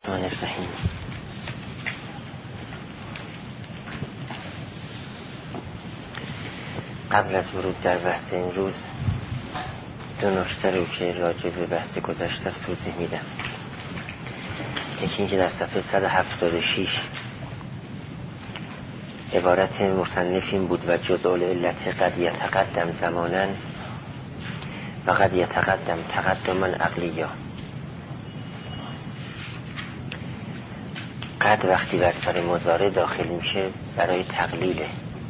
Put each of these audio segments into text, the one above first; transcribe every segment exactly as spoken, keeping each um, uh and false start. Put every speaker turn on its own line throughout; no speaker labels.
الرحمن الرحیم. قبل از ورود در بحث امروز دو نکته رو که راجع به بحث گذشته است توضیح میدم. یکی اینکه در صفحه صد و هفتاد و شش عبارت مصنف این بود و جزء العلت قد یتقدم زمانا و قد یتقدم تقدما عقلیا. قد وقتی بر سر مضارع داخل میشه برای تقلیله.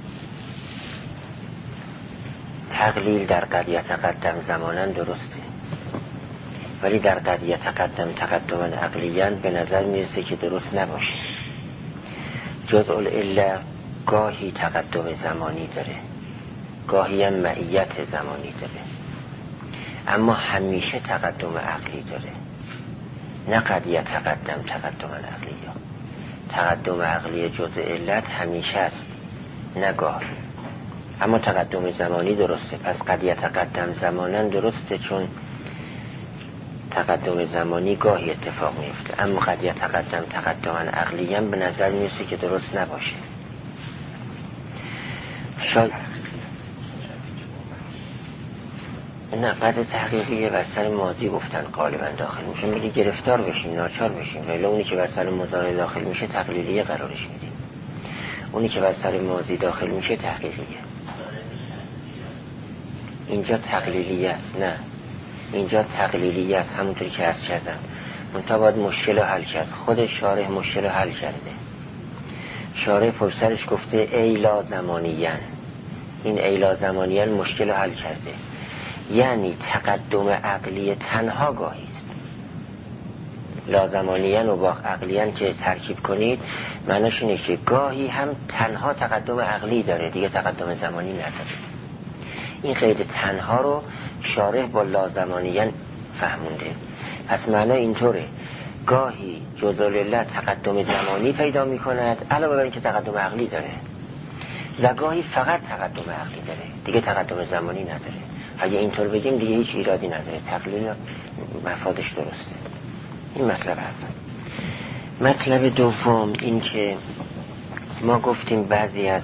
تقلیل در قد یتقدم زمانا درسته، ولی در قد یتقدم تقدما عقلیا به نظر میرسه که درست نباشه. جزء العله گاهی تقدم زمانی داره، گاهی هم معیت زمانی داره، اما همیشه تقدم عقلی داره. نه قد یتقدم تقدما عقلیا. تقدم عقلی جزء علت همیشه است، نه گاهی. اما تقدم زمانی درسته. پس قد یتقدم زمانا درسته، چون تقدم زمانی گاهی اتفاق میفته، اما قد یتقدم تقدما عقلیا به نظر میرسه که درست نباشه. شاید نه قد تحقیقی بر سر ماضی گفتن غالبا داخل میشه، میگه گرفتار بشیم، ناچار بشیم. ولی اونی که بر سر مضارع داخل میشه تقلیلیه قرارش میدیم، اونی که بر سر ماضی داخل میشه تحقیقیه. اینجا تقلیلیه است، نه اینجا تقلیلیه است، همونطوری که عرض کردم. منتها باید مشکل رو حل کرد. خود شارح مشکل رو حل کرده. شارح پرسرش گفته ای لا زمانیان. این ای لا زمانیان مشکل رو حل کرده، یعنی تقدم عقلی تنها گاهی است. لا زمانیان و با عقلیان که ترکیب کنید معناش اینه که گاهی هم تنها تقدم عقلی داره، دیگه تقدم زمانی نداره. این قید تنها رو شارح با لا زمانیان فهمونده. پس معنی اینطوره، گاهی جزء العله تقدم زمانی پیدا می کند علاوه بر اینکه تقدم عقلی داره، و گاهی فقط تقدم عقلی داره، دیگه تقدم زمانی نداره. اگه اینطور بگیم دیگه هیچ ایرادی نداره، تقلیل مفادش درسته. این مطلب اول. مطلب دوم این که ما گفتیم بعضی از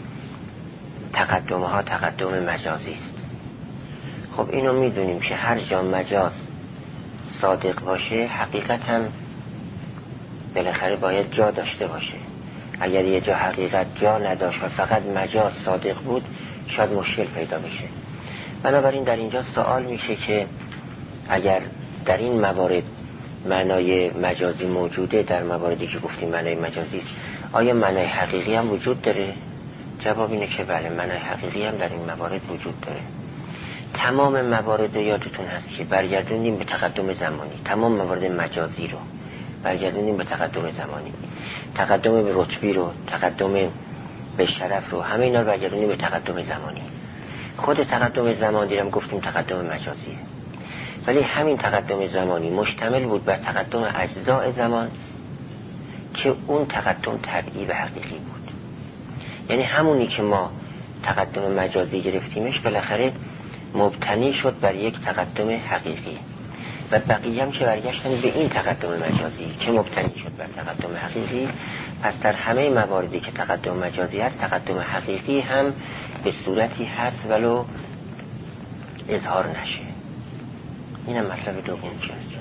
تقدم ها تقدم مجازی است. خب اینو میدونیم که هر جا مجاز صادق باشه حقیقت هم بالاخره باید جا داشته باشه. اگر یه جا حقیقت جا نداشت و فقط مجاز صادق بود شاید مشکل پیدا بشه. بنابراین در اینجا سوال میشه که اگر در این موارد معنای مجازی موجوده، در مواردی که گفتیم معنای مجازی است، آیا معنای حقیقی هم وجود داره؟ جواب اینه که بله، معنای حقیقی هم در این موارد وجود داره. تمام موارد یادتون هست که برگردونیم به تقدم زمانی. تمام موارد مجازی رو برگردونیم به تقدم زمانی. تقدم به رتبی رو، تقدم به شرف رو، همه اینا رو برگردونیم به تقدم زمانی. خود تقدم زمانی هم گفتیم تقدم مجازیه، ولی همین تقدم زمانی مشتمل بود بر تقدم اجزاء زمان که اون تقدم طبیعی و حقیقی بود. یعنی همونی که ما تقدم مجازی گرفتیمش بالاخره مبتنی شد بر یک تقدم حقیقی، و بقیه هم که برگشتن به این تقدم مجازی که مبتنی شد بر تقدم حقیقی. پس در همه مواردی که تقدم مجازی هست تقدم حقیقی هم به صورتی هست ولو اظهار نشه. اینم مطلب دوم که هست.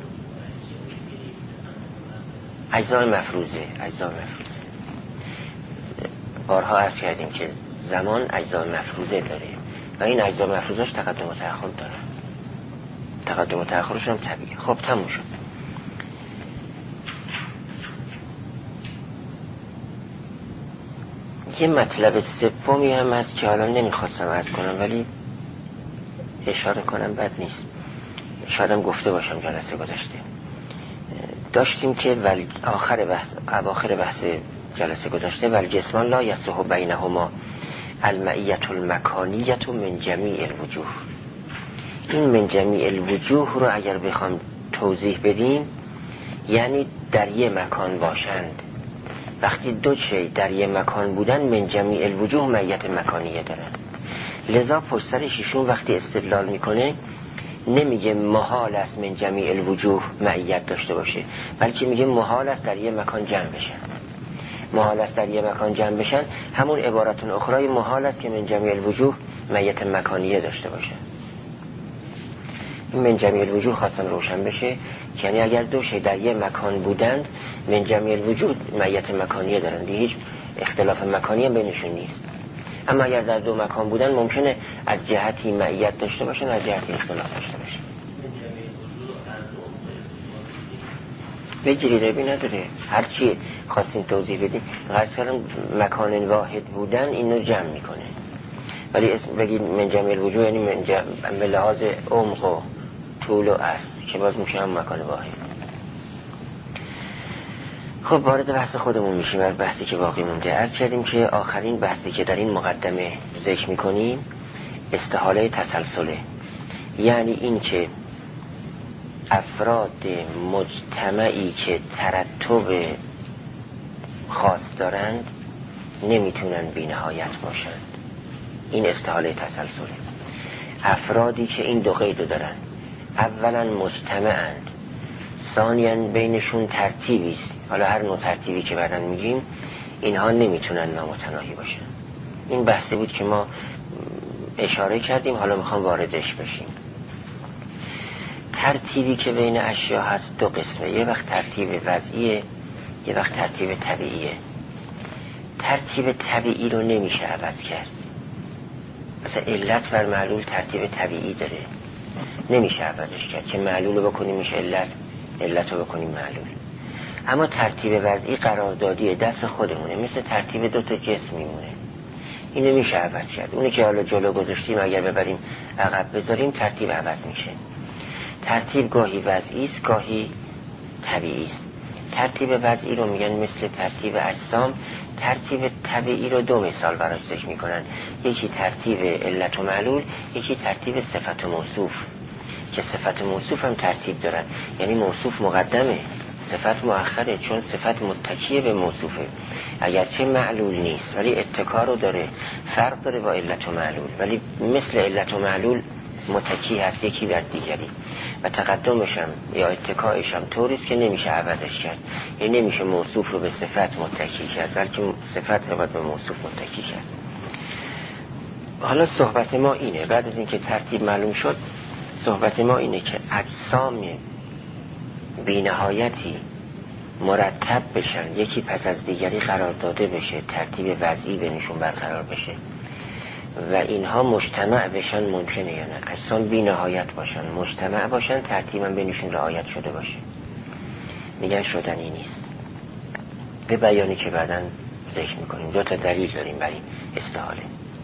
اجزاء مفروضه. اجزاء مفروضه بارها عرض کردیم که زمان اجزاء مفروضه داره و این اجزاء مفروضه‌اش تقدم و تأخر داره. تقدم و تأخرش هم طبیعیه. خب تموم شد. یه مطلب سومی هم هست که حالا نمیخواستم عرض کنم ولی اشاره کنم بد نیست. شایدم گفته باشم جلسه گذشته. داشتیم که ولی آخر بحث اواخر بحث جلسه گذشته ولی جسمان لا یصح بینهما المعیت المکانیت من جمیع الوجوه. این من جمیع الوجوه رو اگر بخوام توضیح بدیم یعنی در یه مکان باشند. وقتی دو شی در یه مکان بودن من جمیع الوجوه معیت مکانیه دارن. لذا پشت سرش ایشون وقتی استدلال میکنه نمیگه محال است من جمیع الوجوه معیت داشته باشه، بلکه میگه محال است در یه مکان جمع بشن. محال است در یه مکان جمع بشن همون عبارتون اخرای محال است که من جمیع الوجوه معیت مکانیه داشته باشه. این من جمیع الوجوه خواستم روشن بشه، یعنی اگر دو شی در یه مکان بودند من جمیع الوجوه معیت مکانیه دارن، دیگه هیچ اختلاف مکانی هم بینشون نیست. اما اگر در دو مکان بودن ممکنه از جهتی معیت داشته باشن، از جهتی اختلاف داشته باشن. بگیری ربی نداره، هرچی خواستیم توضیح بدیم. قرص کردم مکان واحد بودن اینو جمع میکنه، ولی اسم بگید من جمع الوجوه یعنی من جمع به لحاظ عمق و طول و عرض که باز میشه هم مکان واحد. خب وارد بحث خودمون میشیم، از بحثی که باقی مونده. عرض کردیم که آخرین بحثی که در این مقدمه ذکر میکنیم استحاله تسلسله، یعنی این که افراد مجتمعی که ترتب خاص دارند نمیتونن بی نهایت باشند. این استحاله تسلسله. افرادی که این دو قیدو دارن، اولا مجتمعند، ثانیاً بینشون ترتیبی است، حالا هر نوع ترتیبی که بعداً میگیم، اینها نمیتونن نامتناهی باشن. این بحثی بود که ما اشاره کردیم، حالا میخوام واردش بشیم. ترتیبی که بین اشیا هست دو قسمه، یه وقت ترتیب وضعیه، یه وقت ترتیب طبیعیه. ترتیب طبیعی رو نمیشه عوض کرد. مثلا علت بر معلول ترتیب طبیعی داره، نمیشه عوضش کرد که معلول رو بکنیم میشه علت، علت رو بکنیم معلول. اما ترتیب وضعی قراردادی دست خودمونه، مثل ترتیب دوتا جسم میمونه، اینو میشه عوض کرد. اونی که حالا جلو گذاشتیم اگر ببریم عقب بذاریم ترتیب عوض میشه. ترتیب گاهی وضعی است گاهی طبیعی است. ترتیب وضعی رو میگن مثل ترتیب اجسام. ترتیب طبیعی رو دو مثال براش ذکر میکنن، یکی ترتیب علت و معلول، یکی ترتیب صفت و موصوف، که صفت و موصوف هم ترتیب دارن، یعنی موصوف مقدمه صفت مؤخره، چون صفت متکیه به موصوفه، اگرچه معلول نیست ولی اتکا رو داره، فرق داره با علت و معلول، ولی مثل علت و معلول متکی هست یکی در دیگری، و تقدمش هم یا اتکایش هم طوریست که نمیشه عوضش کرد. یعنی نمیشه موصوف رو به صفت متکی کرد، بلکه صفت رو باید به موصوف متکی کرد. حالا صحبت ما اینه، بعد از اینکه ترتیب معلوم شد، صحبت ما اینه که اجسام بی نهایتی مرتب بشن، یکی پس از دیگری قرار داده بشه، ترتیب وضعی بینشون برقرار بشه و اینها مجتمع بشن، ممکنه یا نه؟ اجسام بی نهایت باشن، مجتمع باشن، ترتیبا بینشون رعایت شده باشه. میگن شدنی نیست، به بیانی که بعداً ذکر میکنیم. دو تا دلیل داریم برای استحاله.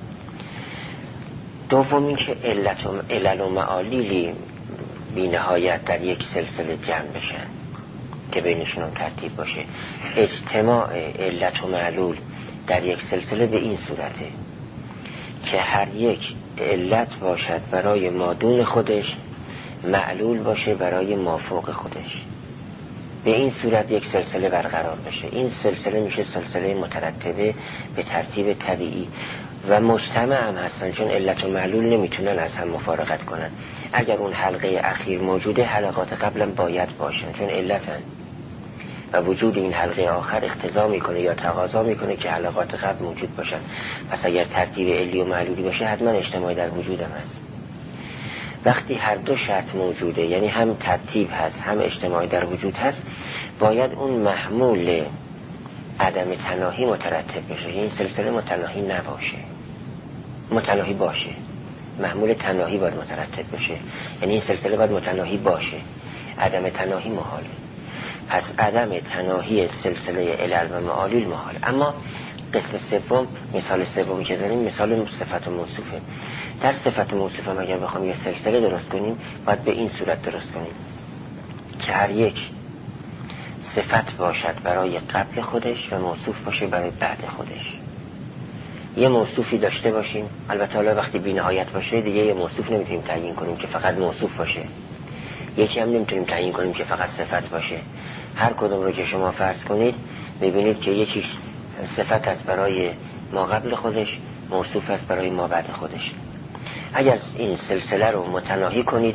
دوم این که علت و علل و معالیلی بی نهایت در یک سلسله جمع بشن که بینشون هم ترتیب باشه. اجتماع علت و معلول در یک سلسله به این صورته که هر یک علت باشد برای مادون خودش، معلول باشه برای مافوق خودش. به این صورت یک سلسله برقرار بشه. این سلسله میشه سلسله مترتبه به ترتیب طبیعی و مجتمع هم هستن، چون علت و معلول نمیتونن از هم مفارقت کنن. اگر اون حلقه اخیر موجوده، حلقات قبلا باید باشن، چون علتن و وجود این حلقه آخر اقتضا میکنه یا تقاضا میکنه که حلقات قبل موجود باشن. پس اگر ترتیب علی و معلولی باشه، حتما اجتماعی در وجود هم هست. وقتی هر دو شرط موجوده، یعنی هم ترتیب هست هم اجتماعی در وجود هست، باید اون محمول عدم تناهی مترتب بشه. این سلسله متناهی نباشه، متناهی باشه. محمول تناهی باید مترتب بشه، یعنی این سلسله باید متناهی باشه. عدم تناهی محاله. پس عدم تناهی سلسله علل و معالول محال. اما قسم سوم، مثال سومی که زنیم، مثال صفت و موصوفه. در صفت و موصوفه اگر بخوام یه سلسله درست کنیم، باید به این صورت درست کنیم که هر یک صفت باشد برای قبل خودش و موصوف باشه برای بعد خودش. یه موصوفی داشته باشیم، البته حالا وقتی بی نهایت باشه دیگه یه موصوف نمیتونیم تعیین کنیم که فقط موصوف باشه، یکی هم نمیتونیم تعیین کنیم که فقط صفت باشه. هر کدوم رو که شما فرض کنید میبینید که یکیش صفت است برای ما قبل خودش، موصوف است برای ما بعد خودش. اگر این سلسله رو متناهی کنید،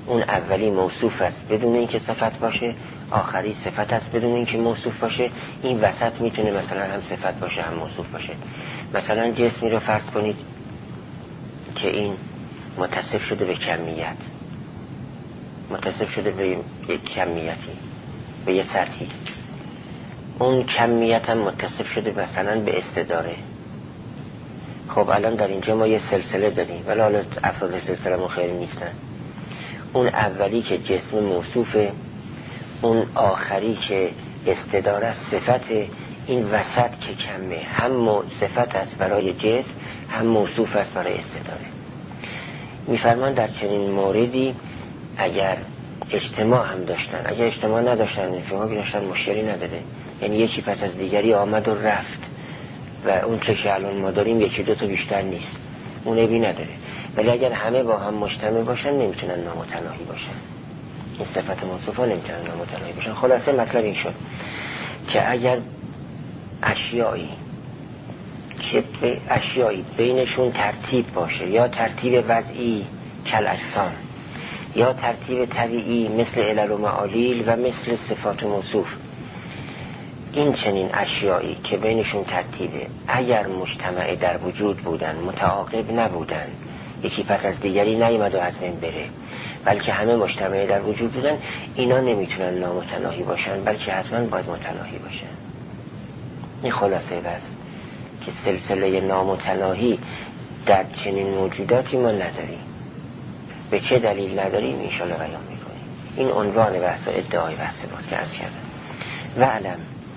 اون اولی موصوف است بدون اینکه صفت باشه، آخری صفت است بدون اینکه موصوف باشه. این وسط میتونه مثلا هم صفت باشه هم موصوف باشه. مثلا جسمی رو فرض کنید که این متصف شده به کمیت، متصف شده به یک کمیتی، به یه سطحی. اون کمیت هم متصف شده مثلا به استداره. خب الان در اینجا ما یه سلسله داریم، ولی حالا افراد سلسله ما خیلی نیستن. اون اولی که جسم موصوفه، اون آخری که استداره است صفت، این وسط که کمه هم صفت است برای جسم هم موصوف است برای استداره. میفرمان در چنین موردی اگر اجتماع هم داشتن، اگر اجتماع نداشتن فقها که داشتن مشکلی نداره، یعنی یکی پس از دیگری آمد و رفت و اون چه که الان ما داریم یکی دو تا بیشتر نیست، اون عیبی نداره. ولی اگر همه با هم مجتمع باشن نمیتونن نامتناهی باشن، این صفت موصوفا نمیتونن نامتناهی باشن. خلاصه مطلب این شد که اگر اشیایی که اشیایی بینشون ترتیب باشه، یا ترتیب وضعی کل اجسام، یا ترتیب طبیعی مثل علل و معالیل و مثل صفات و موصوف، این چنین اشیایی که بینشون ترتیبه اگر مجتمع در وجود بودن، متعاقب نبودن، یکی پس از دیگری نیامد و از بین بره، بلکه همه مجتمع در وجود بودن، اینا نمیتونن نامتناهی باشن، بلکه حتما باید متناهی باشن. این خلاصه بس که سلسله نامتناهی در چنین موجوداتی ما نداریم. به چه دلیل نداریم انشاءالله بیان میکنیم. این عنوان بحث و ادعای بحث باز که از کردم. و علم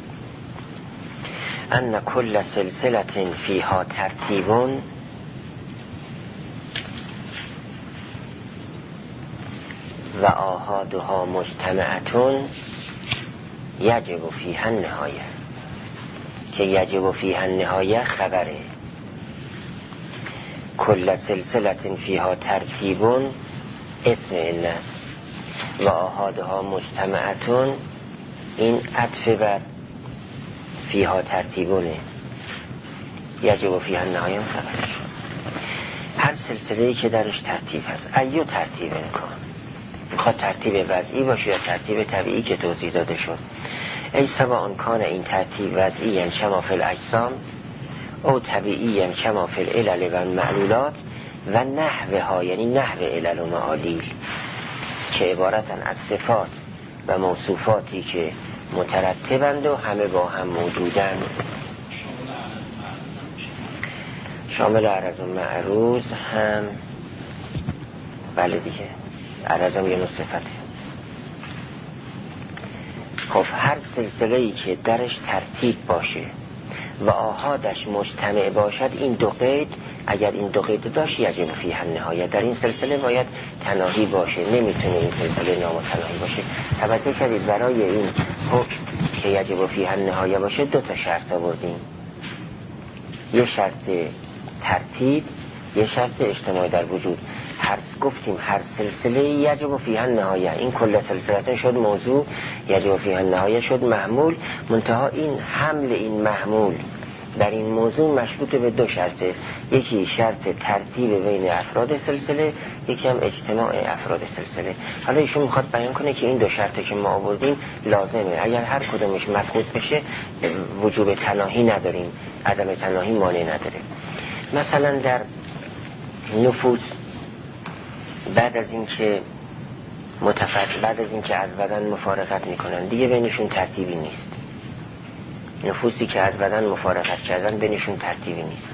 ان کل سلسلة فیها ترتیبون و آحادها مجتمعتون یجب فیها النهایه، که یجب فیها النهایه خبره. کل سلسلة فیها ترتیبون اسم این است و آحادها مجتمعتون این عطف بر فیها ترتیبونه، یجب فیها النهایه خبرش. هر سلسله‌ای که درش ترتیب هست، ایو ترتیب کن، میخواد ترتیب وضعی باشه یا ترتیب طبیعی که توضیح داده شد. ای سواء کان این ترتیب وضعی کما فی الاجسام او طبیعی کما فی العلل و المعلولات و نحوه ها، یعنی نحوه علل و معالیل، که عبارتن از صفات و موصوفاتی که مترتبند و همه با هم موجودند. شامل عرض و معروض هم بله دیگه، عرض هم یه نوع صفته. خب هر سلسله‌ای که درش ترتیب باشه و آحادش مجتمع باشد، این دو قید، اگر این دو قید داشت یجب فیها النهایه، در این سلسله باید تناهی باشه، نمیتونه این سلسله نامتناهی باشه. توجه کردید برای این حکم که یجب فیها النهایه باشه دو تا شرط آوردیم، یه شرط ترتیب، یه شرط اجتماع در وجود. هر گفتیم هر سلسله یجب فیها النهایه، این کل سلسلتون شد موضوع، یجب فیها النهایه شد محمول. منتها این حمل این محمول در این موضوع مشروط به دو شرطه، یکی شرط ترتیب بین افراد سلسله، یکی هم اجتماع افراد سلسله. حالا ایشون میخواد بیان کنه که این دو شرطه که ما آوردیم لازمه، اگر هر کدومش مفقود بشه وجوب تناهی نداریم، عدم تناهی مانع نداره. مثلا در نفوس بعد از این که متفرق بعد از این که از بدن مفارقت میکنن دیگه بینشون ترتیبی نیست. نفوسی که از بدن مفارقت کردن بینشون ترتیبی نیست.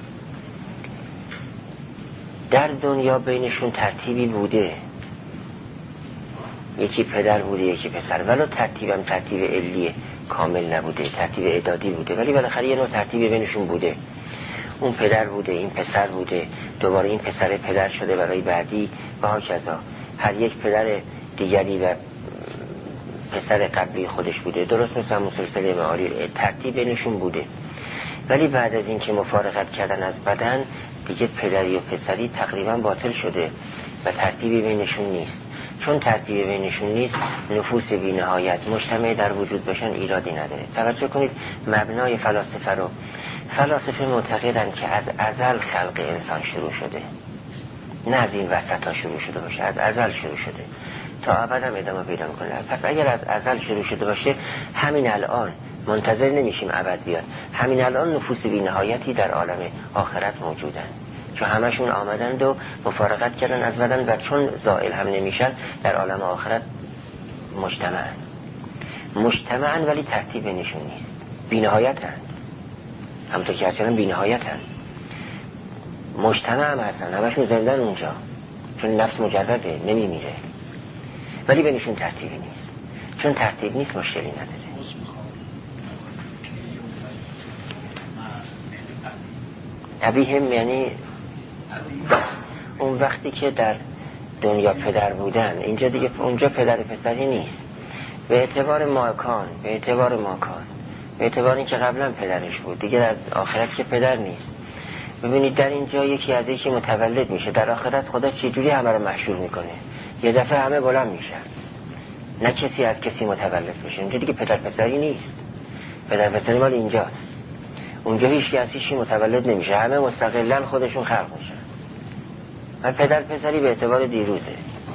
در دنیا بینشون ترتیبی بوده، یکی پدر بوده یکی پسر، ولی ترتیبم ترتیب علیه کامل نبوده، ترتیب اعدادی بوده، ولی بالاخره یه نوع ترتیبی بینشون بوده. اون پدر بوده این پسر بوده، دوباره این پسر پدر شده برای بعدی و هاکذا. هر یک پدر دیگری و پسر قبلی خودش بوده، درست مثل همون سلسله معالیل ترتیب بینشون بوده. ولی بعد از این که مفارقت کردن از بدن دیگه پدری و پسری تقریبا باطل شده و ترتیبی بینشون نیست. چون ترتیبی بینشون نیست، نفوس بی نهایت مجتمع در وجود باشن ایرادی نداره. توجه کنید مبنای فلاسفه رو، فلاسفه معتقدن که از ازل خلق انسان شروع شده، نه از این وسط ها شروع شده باشه، از ازل شروع شده تا ابد هم ادامه پیدا میکنه. پس اگر از ازل شروع شده باشه، همین الان منتظر نمیشیم ابد بیاد، همین الان نفوس بی نهایتی در عالم آخرت موجودن، چون همشون آمدند و مفارقت کردن از بدن و چون زائل هم نمیشن در عالم آخرت مجتمعن مجتمعن ولی ترتیب نشون نیست، بی نهایتن، همونطور که اصلا بی نهایتن، مجتمع هم هستن، همشون زندن اونجا، چون نفس مجرده نمیمیره، ولی بینشون ترتیبی نیست. چون ترتیب نیست مشکلی نداره. ابیهم یعنی اون وقتی که در دنیا پدر بودن، اینجا دیگه اونجا پدر پسری نیست، به اعتبار ماکان، به اعتبار ماکان، به اعتبار این که قبلا پدرش بود، دیگه در آخرت که پدر نیست. ببینید در اینجا یکی از یکی متولد میشه، در آخرت خدا چجوری همه رو محشور میکنه، یه دفعه همه بلند میشن، نه کسی از کسی متولد بشه. اینجا دیگه پدر پسری نیست، پدر پسری مال اینجاست. اونجا هیچ کسی متولد نمیشه، همه مستقلا خودشون خلق میشن. و پدر پسری به اعتبار دیروزه.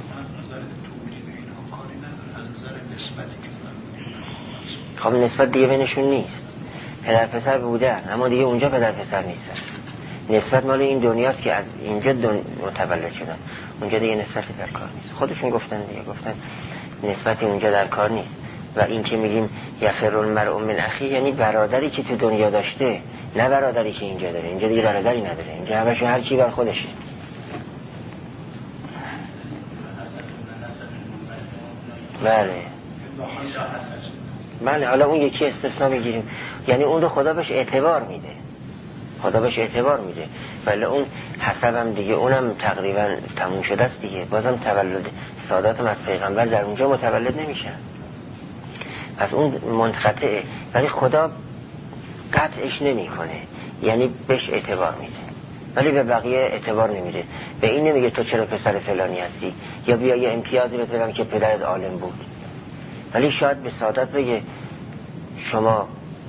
خب نسبت دیگه بینشون نیست، پدر پسر بودن اما دیگه اونجا پدر پسر نیستن. نسبت مال این دنیاست که از اینجا دن... متولد شدن، اونجا دیگه نسبتی در کار نیست. خودشون گفتن دیگه، گفتن نسبتی اونجا در کار نیست. و این که میگیم یفر المرء من اخی، یعنی برادری که تو دنیا داشته، نه برادری که اینجا داره. اینجا دیگه برادری نداره، اینجا همش هر کی بر خودشه. بله بله. حالا اون یکی استثناء بگیریم، یعنی اون رو خدا بهش اعتبار میده، خدا بهش اعتبار میده، ولی اون حسبم دیگه اونم تقریبا تموم شده است دیگه. بازم تولد ساداتم از پیغمبر در اونجا متولد نمیشن، پس اون منقطعه، ولی خدا قطعش نمیکنه، یعنی بهش اعتبار میده، ولی به بقیه اعتبار نمیده. به این نمیگه تو چرا پسر فلانی هستی، یا بیا یه امتیازی بهت بدم که پدرت عالم بود. ولی شاید به سادات بگه شما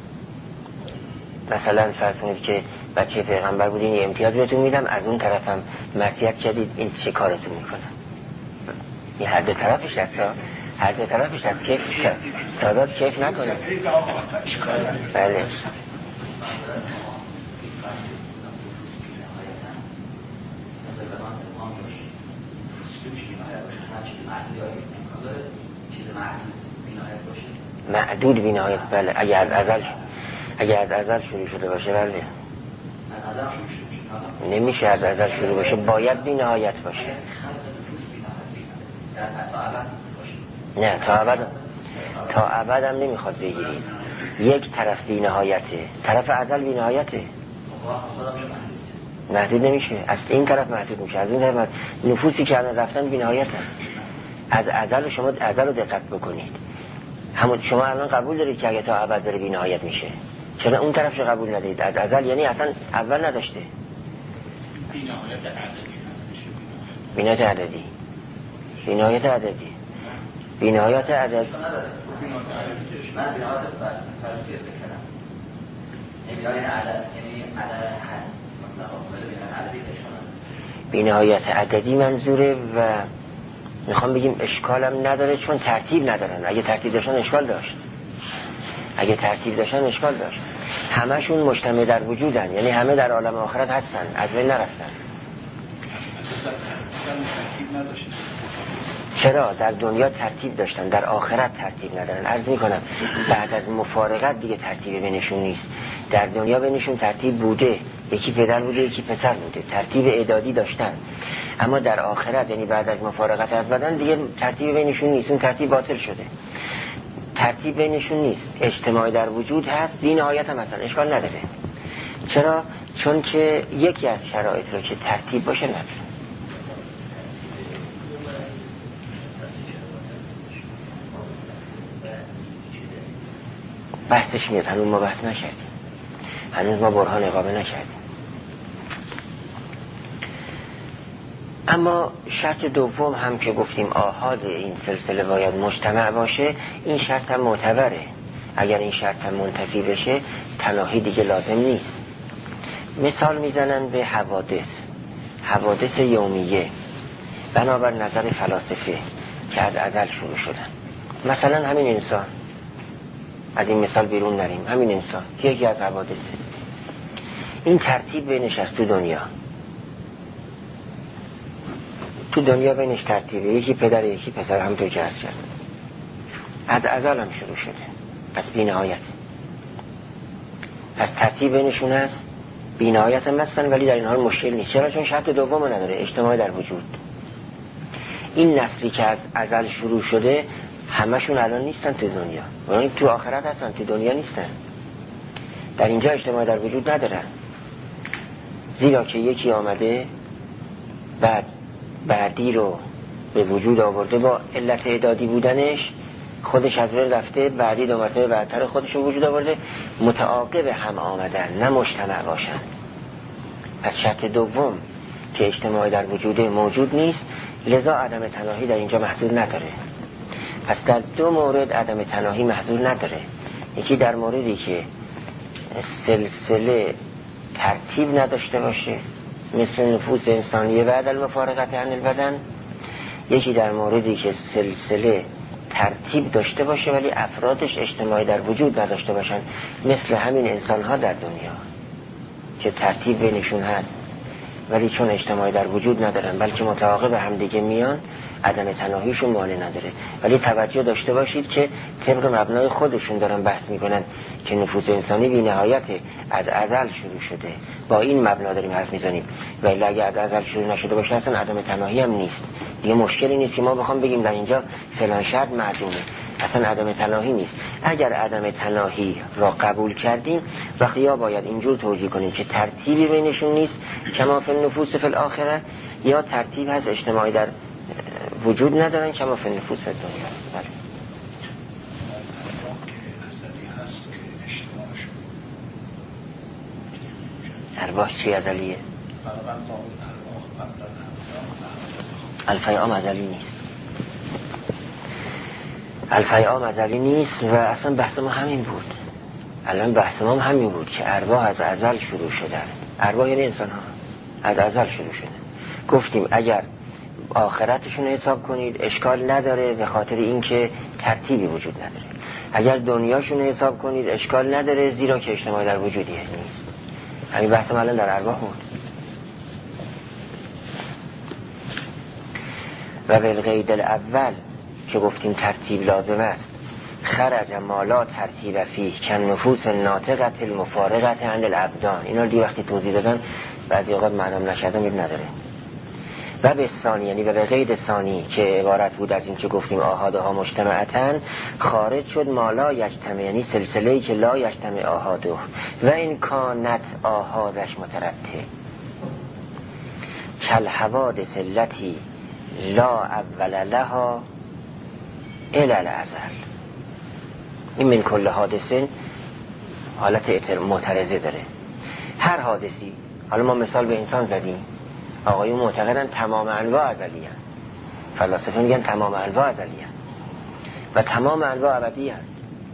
مثلا فرض کنید که بچه پیغمبر بودین، یه امتیاز بهتون میدم، از اون طرفم معصیت کردید، این چه کارتون میکنم. این هر دو طرفش هست، هر دو طرفش هست. کیف سادات کیف نکنه. بله معدود بی نهایت. بله اگه از ازل اگه از ازل شروع شده باشه، بله نمیشه از ازل شروع باشه، باید بی نهایت باشه. نه تا ابد، تا ابد هم نمیخواد بگیرید. یک طرف بی نهایته، طرف ازل بی نهایته، محدود نمیشه. از این طرف محدود میشه، از این طرف محدود. نفوسی که الان رفتن بی نهایتن. از ازل شما ازل رو دقت بکنید، همون شما الان قبول دارید که اگه تا ابد بره بی نهایت میشه، چرا اون طرفش قبول ندارید؟ از ازل یعنی اصلا اول نداشته. بی نهایت عددی، بی نهایت عددی، بی نهایت عددی، بی نهایت عدد. بی نهایت عددی منظوره و میخوام بگیم اشکالم نداره، چون ترتیب ندارن. اگه ترتیب داشتن اشکال داشت، اگه ترتیب داشتن اشکال داشت. همشون مجتمع در وجودن، یعنی همه در عالم آخرت هستن، از بین نرفتن. چرا؟ در دنیا ترتیب داشتن، در آخرت ترتیب ندارن. عرض میکنم بعد از مفارقت دیگه ترتیب بینشون نیست. در دنیا بینشون ترتیب بوده، یکی پدر بوده یکی پسر بوده، ترتیب اعدادی داشتن. اما در آخرت یعنی بعد از مفارقت از بدن دیگه ترتیب بینشون نیست، اون ترتیب باطل شده، ترتیب بینشون نیست. اجتماع در وجود هست، بی نهایت هم مثلا اشکال نداره. چرا؟ چون که یکی از شرایط رو که ترتیب باشه نداره. بحثش میاد، هنوز ما بحث نکردیم، هنوز ما برهان اقامه نکردیم. اما شرط دوم هم که گفتیم آحاد این سلسله باید مجتمع باشه، این شرط هم معتبره. اگر این شرط هم منتفی بشه تناهی دیگه لازم نیست. مثال میزنن به حوادث. حوادث یومیه بنابر نظر فلاسفه که از ازل شروع شدن. مثلا همین انسان، از این مثال بیرون نریم، همین انسان یکی از حوادثه. این ترتیب بینش از تو دنیا تو دنیا بینش ترتیبه، یکی پدر یکی پسر، هم تو جهاز کرد، از ازل هم شروع شده، پس بی نهایت. پس ترتیب بینشون هست، بی نهایت هم هستن، ولی در این حال مشکل نیست. چرا؟ چون شرط دوم نداره، اجتماع در وجود. این نسلی که از ازل شروع شده همشون الان نیستن تو دنیا، ولی تو آخرت هستن، تو دنیا نیستن. در اینجا اجتماع در وجود ندارن، زیرا که یکی آمده بعد بعدی رو به وجود آورده، با علت اعدادی بودنش خودش از بین رفته، بعدی دو مرتبه بعدتر خودش رو وجود آورده، متعاقب هم آمدن، نه مجتمع باشن. پس شرط دوم که اجتماع در وجود موجود نیست، لذا عدم تناهی در اینجا محصول نداره. پس در دو مورد عدم تناهی محصول نداره. یکی در موردی که سلسله ترتیب نداشته باشه، مثل نفوس انسانیه بعد المفارقت عن البدن. یکی در موردی که سلسله ترتیب داشته باشه ولی افرادش اجتماعی در وجود نداشته باشن، مثل همین انسان ها در دنیا که ترتیب بینشون هست ولی چون اجتماعی در وجود ندارن بلکه متعاقب همدیگه میان، عدم تناهیشون مانع نداره. ولی توجه داشته باشید که طبق مبنای خودشون دارن بحث میکنن که نفوس انسانی بی نهایت از ازل شروع شده، با این مبنا داریم حرف میزنیم. ولی اگه از ازل شروع نشده باشه اصلا عدم تناهی هم نیست دیگه. مشکلی نیست که ما بخوام بگیم در اینجا فلان شرط معدومه، اصلا عدم تناهی نیست. اگر عدم تناهی را قبول کردیم وقتی یا باید اینجور توجیه کنیم که ترتیبی بینشون نیست کما فی النفوس فی الاخره، یا ترتیب هست اجتماعی در وجود ندارن کما فی النفوس فی الدنیا. بله. ارواح چی ازلیه؟ الفیام ازلی نیست، الفیام ازلی نیست و اصلا بحث ما همین بود. الان بحث ما همین بود که ارواح از ازل شروع شدن. ارواح یعنی انسان ها از ازل شروع شدن. گفتیم اگر آخرتشون حساب کنید اشکال نداره، به خاطر اینکه ترتیبی وجود نداره. اگر دنیاشون حساب کنید اشکال نداره، زیرا که اجتماع در وجودی نیست. همین بحث ما الان در ارواح بود. و بالقید الاول که گفتیم ترتیب لازم است، خرج ما لا ترتیب فیه کن نفوس ناطقت المفارقت عن الابدان. اینا دی وقتی توضیح دادن بعضی اوقات معلوم نشده مید نداره. و به ثانی، یعنی به قید ثانی که عبارت بود از این که گفتیم آحادها مجتمعتن، خارج شد ما لا یجتمع، یعنی سلسله‌ای که لا یجتمع آحاده و این کانت آحادش مترتب کل حوادث التي لا اول لها الی الازل. این من کل حادثه حالت معترضه داره. هر حادثی، حالا ما مثال به انسان زدیم، آقایون معتقدن تمام انواع ازلی هست، فلاسفه میگن تمام انواع ازلی هست و تمام انواع ابدی هست.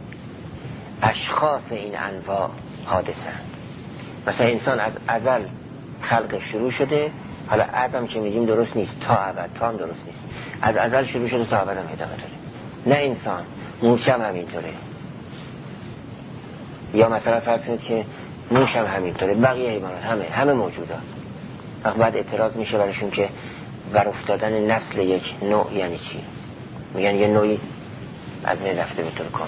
اشخاص این انواع حادثه هست. مثلا انسان از ازل خلق شروع شده، حالا ازم که میگیم درست نیست، تا ابد، تا هم درست نیست، از ازل شروع شده تا ابد هم ادامه داره. نه انسان، موش هم همینطوره، یا مثلا فرض کنید که موش هم همینطوره، بقیه حیوانات همه همه موجودات. وقت بعد اعتراض میشه براشون که بر افتادن نسل یک نوع یعنی چی؟ میگن یه نوعی از بین رفته به طور کامل.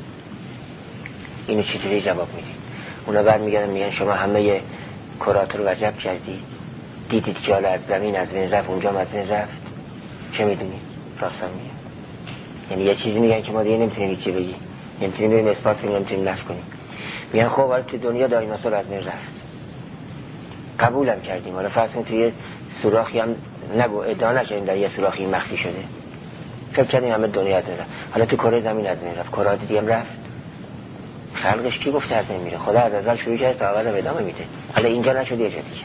اینو چطوری جواب میدید؟ اونا بعد میگن میگن شما همه کرات رو وجب کردید، دیدید که حالا از زمین از بین رفت، اونجا هم از بین رفت، چه میدونید؟ راستم میگن. یعنی یه چیزی میگن که ما دیگه نمیتونیم چی بگی، نمیتونیم بریم اثبات کنیم، نمیتونیم نفی کنیم. میگن خب حالا تو دنیا دایناسور از بین رفت، قبولم کردیم، حالا فرض کنید توی سوراخی هم نگو ادعا نکردیم در یه سوراخی مخفی شده، فکر کردیم همه دنیا از بین رفت، حالا تو کره زمین از بین رفت، کرات دیگه هم رفت. خلقش کی گفته از بین میره؟ خدا از ازل شروع کرد تا ابد ادامه میده. حالا اینجا نشد یه جا دیگه.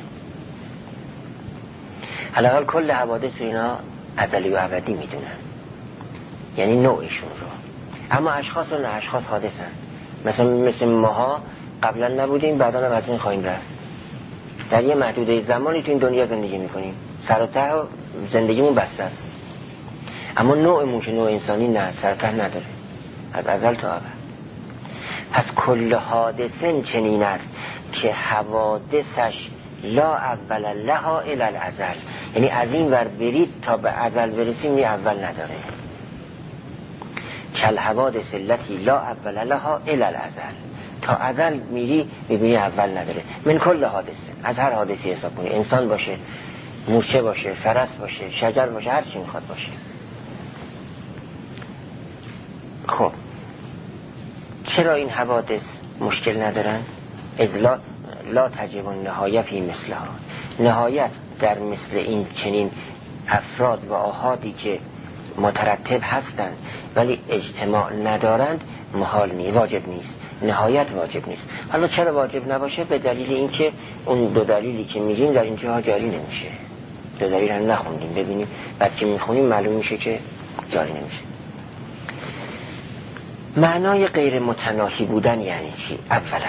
حالا حال کل حوادث اینا ازلی و ابدی میدونن، یعنی نوعشون رو. اما اشخاص رو نه، اشخاص حادثن. مثلا مثل ماها قبلا نبودیم، بعدا هم از بین خواهیم رفت. در یه محدوده زمانی تو این دنیا زندگی میکنیم، سر و ته زندگیمون بسته است. اما نوعمون که نوع انسانی نه، سر و ته نداره از ازل تا ابد. پس کل حادثه چنین است که حوادثش لا اول لها الی الازل، یعنی از این ور برید تا به ازل برسیم نی اول نداره. کل حوادث التي لا اول لها الی الازل، تا ازل میری میبینی اول نداره. من کل حادثه، از هر حادثی حساب کنی، انسان باشه، مورچه باشه، فرس باشه، شجر باشه، هر چی میخواد باشه. خب چرا این حوادث مشکل ندارن؟ از لا, لا تجب النهایه فی مثلها، نهایت در مثل این چنین افراد و آحادی که مترتب هستند ولی اجتماع ندارند محال نیست، واجب نیست، نهایت واجب نیست. حالا چرا واجب نباشه؟ به دلیل اینکه اون دو دلیلی که میگیم در اینجاها جاری نمیشه. دو دلیل هم نخوندیم، ببینیم بعد که میخونیم معلوم میشه که جاری نمیشه. معنای غیر متناهی بودن یعنی چی؟ اولا.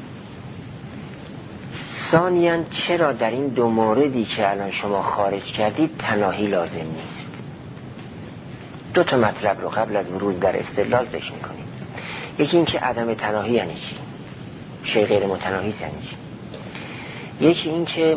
ثانیاً چرا در این دو موردی که الان شما خارج کردید تناهی لازم نیست؟ دو تا مطلب رو قبل از ورود در استدلال ذکر می‌کنیم. یکی این که عدم تناهی یعنی چی؟ شی غیر متناهی یعنی چی؟ یکی این که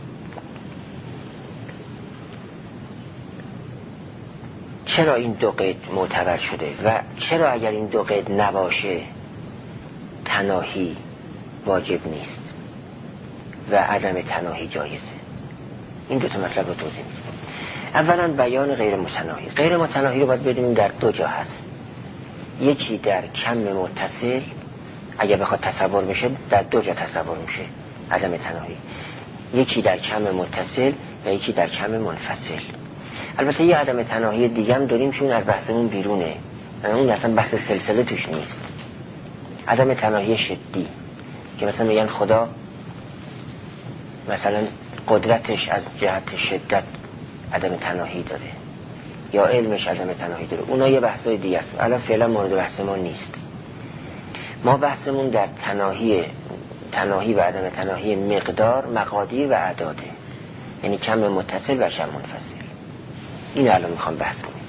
چرا این دو قید معتبر شده و چرا اگر این دو قید نباشه تناهی واجب نیست و عدم تناهی جایزه. این دو تا مطلب رو توضیح میدیم. اولا بیان غیر متناهی. غیر متناهی رو باید بدونیم در دو جا هست. یکی در کم متصل، اگه بخواد تصور بشه در دو جا تصور میشه عدم تناهی. یکی در کم متصل و یکی در کم منفصل. البته یه عدم تناهی دیگه هم داریم چون از بحثمون بیرونه، اون اصلا بحث سلسله توش نیست. عدم تناهی شدی که مثلا میگن خدا مثلا قدرتش از جهت شدت عدم تناهی داره یا علمش عدم تناهی داره، اونا یه بحثای دیگه است، الان فعلا مورد بحث ما نیست. ما بحثمون در تناهی تناهی و عدم تناهی مقدار، مقادیر و اعداده، یعنی کم متصل و کم منفصل. این الان میخوام بحث کنیم.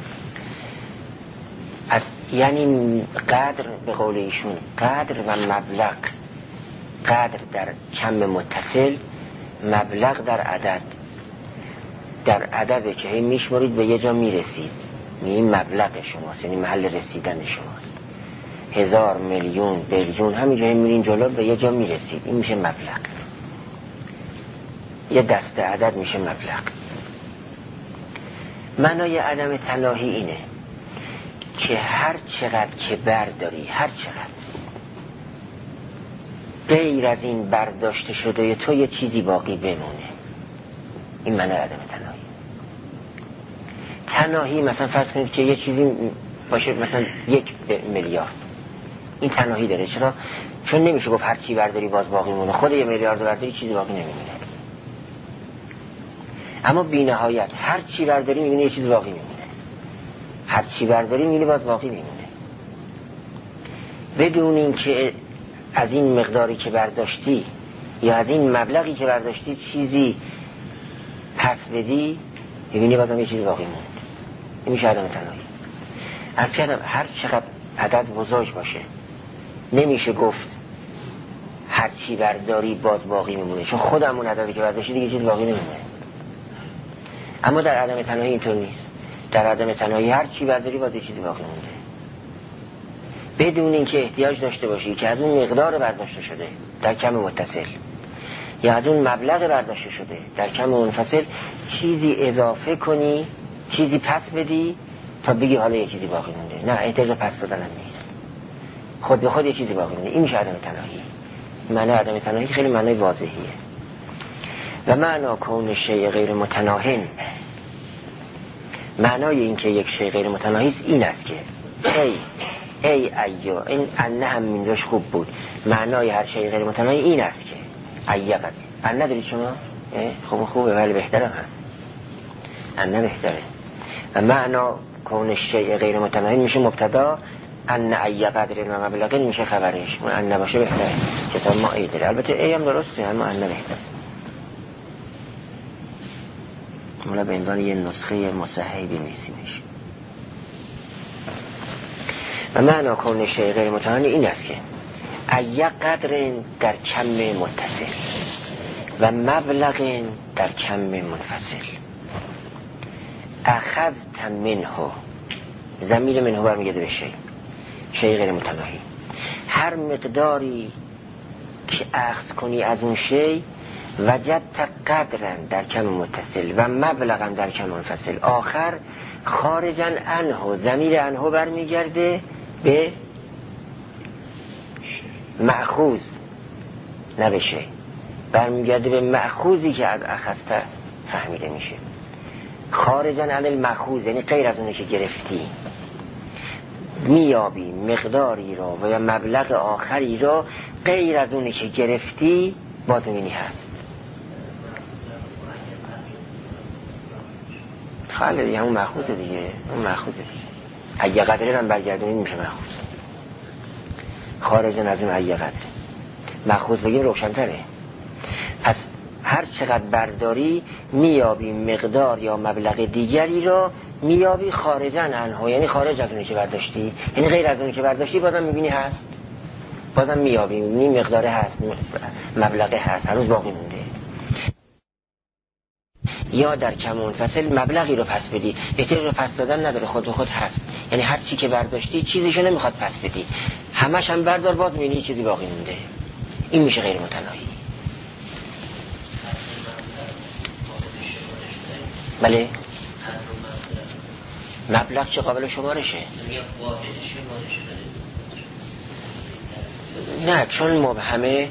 پس یعنی قدر به قول ایشون قدر و مبلغ، قدر در کم متصل، مبلغ در عدد. در عدده که هی میشمارید به یه جا میرسید، این مبلغ شماست، یعنی محل رسیدن شماست. هزار، میلیون، بیلیون، همینجا هی میرین جلو به یه جا میرسید، این میشه مبلغ. یه دسته عدد میشه مبلغ. معنای عدم تناهی اینه که هر چقدر که برداری، هر چقدر غیر از این برداشته شده تو یه چیزی باقی بمونه. این معنای عدم تناهی. تناهی مثلا فرض کنید که یه چیزی باشه مثلا یک میلیارد، این تناهی داره. چرا؟ چون نمیشه گفت هر چی برداری باز باقی مونه. خود یه میلیارد برداری چیزی باقی نمیمونه. اما بی نهایت هر چی برداری میبینی یه چیز باقی میمونه. هر چی برداری میبینی باز باقی میمونه، بدون این که از این مقداری که برداشتی یا از این مبلغی که برداشتی چیزی پس بدی، میبینی بازم یه چیز باقی موند. این میشه عدم تناهی. از کردم هر چقدر عدد بزرگ باشه نمیشه گفت هر چی برداری باز باقی میمونه، چون خودمون عددی که برداشتی دیگه چیز باقی نمیمونه. اما در عدم تناهی اینطور نیست. در عدم تناهی هر چی برداری باز یه چیزی باقی مونده، بدون اینکه احتیاج داشته باشی که از اون مقدار برداشته شده در کم متصل یا از اون مبلغ برداشته شده در کم منفصل چیزی اضافه کنی، چیزی پس بدی تا بگی حالا یه چیزی باقی مونده. نه، احتیاج پس دادن نیست، خود به خود یه چیزی باقی مونده. این میشه عدم تناهی. معنی عدم تناهی خیلی معنی واضحیه. و معنی کون شیء غیر متناهی، معنای این که یک شیء غیر متناهی است این است که ای ای ایو، این انه هم منجاش خوب بود. معنای هر شیء غیر متناهی این است که ایقد انه دارید شما؟ خوب خوبه ولی بهترم هست، انه بهتره. و معنا کون شیء غیر متناهی میشه مبتدا، انه ایقدر و مبلغ میشه خبرش. اون انه باشه بهتره. کتاب ما ای داره، البته ای هم درسته اما انه بهتره. مولا به عنوان یه نسخه مصححی بنویسیمش. و معنا کون شیء غیر متعانی این است که ای قدر در کم متصل و مبلغ در کم منفصل اخذت منه، ضمیر منه برمیگرده به شیء، شیء غیر متناهی. هر مقداری که اخذ کنی از اون شیء وجدت قدرا در کم متصل و مبلغا در کم منفصل. آخر خارجا عنه، ضمیر عنه برمیگرده به مأخوذ نه به شیء، برمیگرده به مأخوذی که از اخذت فهمیده میشه. خارجا عن المأخوذ یعنی غیر از اونی که گرفتی، میابی مقداری را و یا مبلغ آخری را غیر از اونی که گرفتی باز میبینی هست. خاله دیگه همون مأخوذ دیگه، اون مأخوذ دیگه. اگه قدره هم برگردونید میشه مأخوذ. خارجا از اون اگه قدره مأخوذ بگیم روشن‌تره. پس هر چقدر برداری میابی مقدار یا مبلغ دیگری را میابی خارجاً عنه، یعنی خارج از اونی که برداشتی، یعنی غیر از اونی که برداشتی بازم میبینی هست، بازم میابی میبینی مقداره هست، مبلغه هست، هنوز باقی مونده. یا در کم منفصل مبلغی رو پس بدی، احتیاج رو پس دادن نداره، خود به خود هست، یعنی هر چی که برداشتی چیزیشو نمیخواد پس بدی، همش هم بردار باز میبینی چیزی باقی مونده. این میشه غیر متناهی. بله مبلغ چه قابل شمارشه؟ نه چون مبهمه،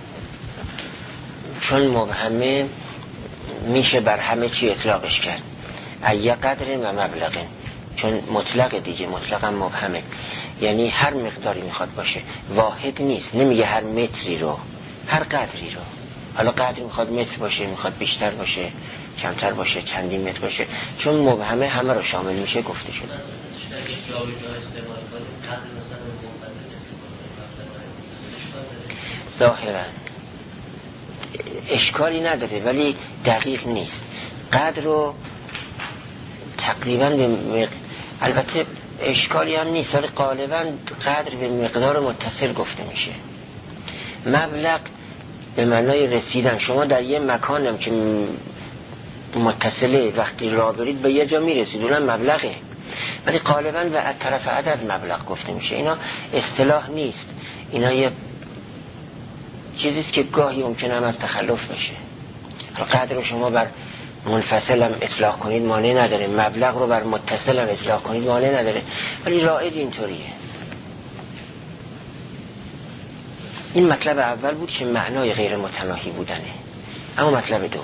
چون مبهمه میشه بر همه چی اطلاقش کرد. ای قدر و مبلغه، چون مطلق دیگه، مطلقا مبهمه، یعنی هر مقداری میخواد باشه، واحد نیست، نمیگه هر متری رو، هر قدری رو. حالا قدری میخواد متر باشه، میخواد بیشتر باشه، کمتر باشه، چندین متر باشه، چون مبهمه همه رو شامل میشه گفته شده. ظاهرا اشکالی نداره ولی دقیق نیست. قدر رو تقریبا به مق... البته اشکالی هم نیست ولی غالبا قدر به مقدار متصل گفته میشه. مبلغ به معنای رسیدن. شما در یه مکانم که متصله وقتی راه برید به یه جا میرسید، اونم مبلغه، ولی غالبا و از طرف عدد مبلغ گفته میشه. اینا اصطلاح نیست، اینا یه چیزیست که گاهی ممکنه هم از تخلف بشه. قدر رو شما بر منفصل هم اطلاق کنید مانع نداره، مبلغ رو بر متصل هم اطلاق کنید مانع نداره، ولی رائج اینطوریه. این مطلب اول بود که معنای غیر متناهی بودنه. اما مطلب دوم،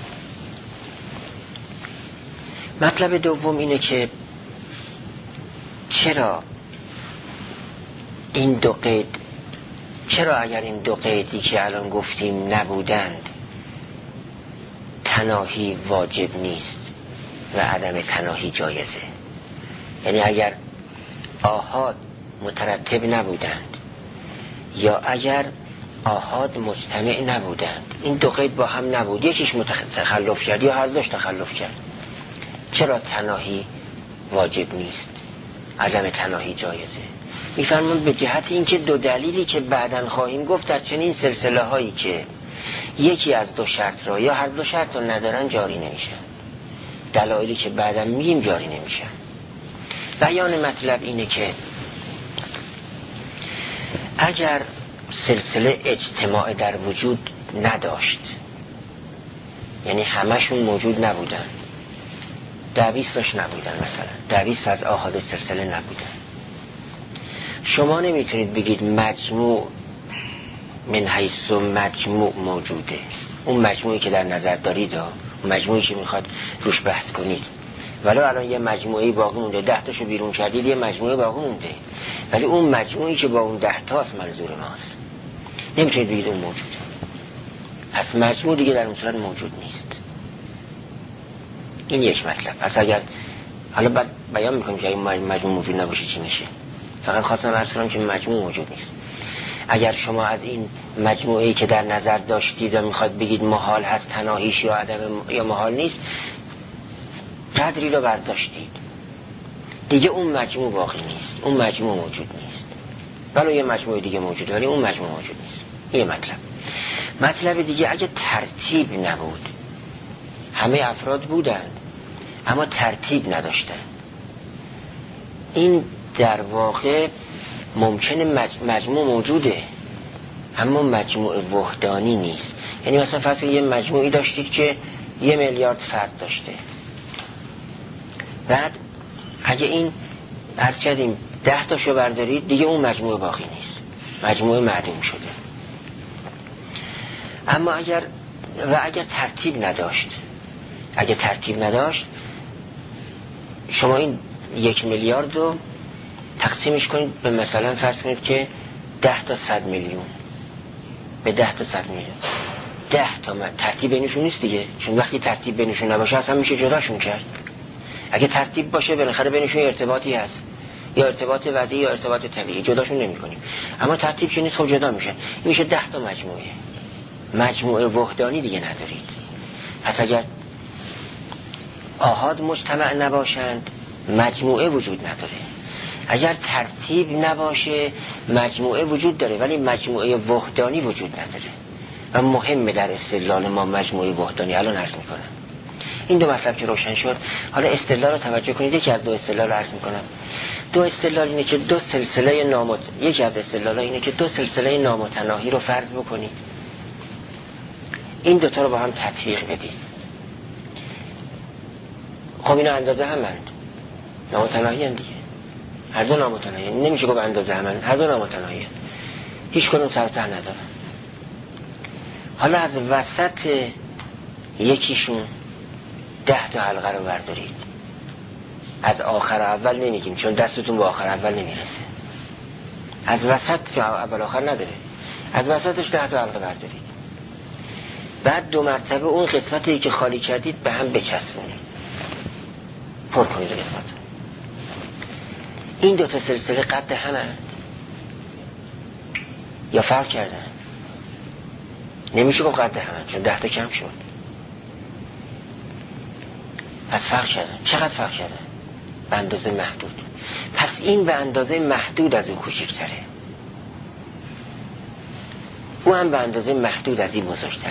مطلب دوم اینه که چرا این دو قید، چرا اگر این دو قیدی که الان گفتیم نبودند تناهی واجب نیست و عدم تناهی جایزه؟ یعنی اگر آحاد مترتب نبودند یا اگر آحاد مجتمع نبودند، این دو قید با هم نبود، یکیش تخلف کرد یا هر دوش تخلف کرد، چرا تناهی واجب نیست، عدم تناهی جایزه؟ میفرمون به جهت اینکه دو دلیلی که بعداً خواهیم گفت در چنین سلسله هایی که یکی از دو شرط را یا هر دو شرط را ندارن جاری نمیشن، دلایلی که بعداً میگیم جاری نمیشن. بیان مطلب اینه که اگر سلسله اجتماع در وجود نداشت، یعنی همشون موجود نبودن، ده بیستش نبودن، مثلا ده بیست از آحاد سلسله نبودن، شما نمیتونید بگید مجموع من حیث مجموع موجوده. اون مجموعی که در نظر دارید، اون مجموعی که میخواد روش بحث کنید، ولی الان یه مجموعی باقی مونده، ده تاشو بیرون کردید یه مجموعه باقی مونده، ولی اون مجموعی که با اون ده تاست منظور ماست، نمیتونید بگید اون موجوده. پس مجموع دیگه در اون صورت موجود نیست. این یک مطلب. پس اگر حالا بعد بیان میکنیم که اگه مجموع موجود نباشه چی میشه، فقط خواستم عرض کنم که مجموع موجود نیست. اگر شما از این مجموعه‌ای که در نظر داشتید و میخواد بگید محال هست تناهیش یا عدم یا محال نیست، قدری رو برداشتید، دیگه اون مجموع باقی نیست، اون مجموع موجود نیست. ولی یه مجموع دیگه موجود، ولی اون مجموع موجود نیست. یه مطلب. مطلب دیگه، اگه ترتیب نبود، همه افراد بودند اما ترتیب نداشتند، این در واقع ممکنه مجموع موجوده اما مجموع وحدانی نیست. یعنی مثلا فرض کنید یه مجموعی داشتید که یه میلیارد فرد داشته، بعد اگه این عرض کردیم ده تاشو بردارید، دیگه اون مجموعه باقی نیست، مجموعه معدوم شده. اما اگر و اگر ترتیب نداشت، اگر ترتیب نداشت شما این یک میلیارد رو تقسیمش کنید به مثلا فرض کنید که ده تا صد میلیون، به ده تا صد میلیون، ده تا من ترتیب بینشون نیست دیگه، چون وقتی ترتیب بینشون نباشه اصلا میشه جداشون کرد. اگه ترتیب باشه بالاخره بینشون ارتباطی هست، یا ارتباط وضعی یا ارتباط طبیعی، جداشون نمی کنیم. اما ترتیب که نیست خب جدا میشه، این میشه ده تا مجموعه، مجموعه وحدانی دیگه ندارید. پس اگر آحاد مجتمع نباشند مجموعه وجود نداره، اگر ترتیب نباشه مجموعه وجود داره ولی مجموعه وحدانی وجود نداره و مهمه در استدلال ما مجموعه وحدانی. الان عرض میکنم این دو مطلب که روشن شد. حالا استدلال رو توجه کنید، یکی از دو استدلال رو عرض میکنم. دو استدلال اینه که دو سلسله نامت یکی از استدلال اینه که دو سلسله نامتناهی رو فرض بکنید، این دوتا رو با هم تطبیق بدید. خب اینا اندازه همند، نامتناهی هم دیگه، هر دو نامتناهی، نمیشه گفت اندازه همند، هر دو نامتناهی، هیچ کدوم سرتر نداره. حالا از وسط یکیشون ده تا حلقه رو بردارید، از آخر اول نمیگیم چون دستتون به آخر اول نمیرسه، از وسط که اول آخر نداره، از وسطش ده تا حلقه بردارید، بعد دو مرتبه اون قسمتی که خالی کردید به هم بچسبونید، پر کنید قسمت. این دو تا سلسله قد همند یا فرق کردن؟ نمیشه گفت قد همند چون ده تا کم شد، پس فرق کردن. چقدر فرق کردن؟ به اندازه محدود. پس این به اندازه محدود از اون کوچکتره، او هم به اندازه محدود از این بزرگتره.